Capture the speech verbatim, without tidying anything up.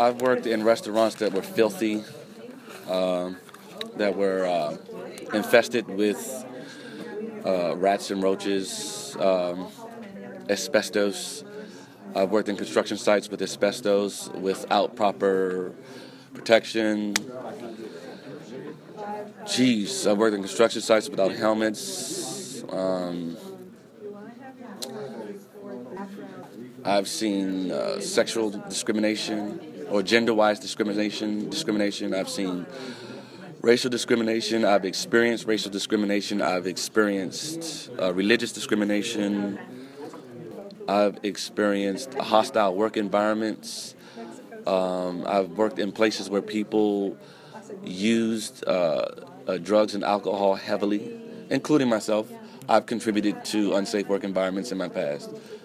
I've worked in restaurants that were filthy, um, that were uh, infested with uh, rats and roaches, um, asbestos. I've worked in construction sites with asbestos without proper protection. Jeez, I've worked in construction sites without helmets. Um, I've seen uh, sexual discrimination or gender-wise discrimination. Discrimination. I've seen racial discrimination. I've experienced racial discrimination. I've experienced uh, religious discrimination. I've experienced hostile work environments. Um, I've worked in places where people used uh, uh, drugs and alcohol heavily, including myself. I've contributed to unsafe work environments in my past.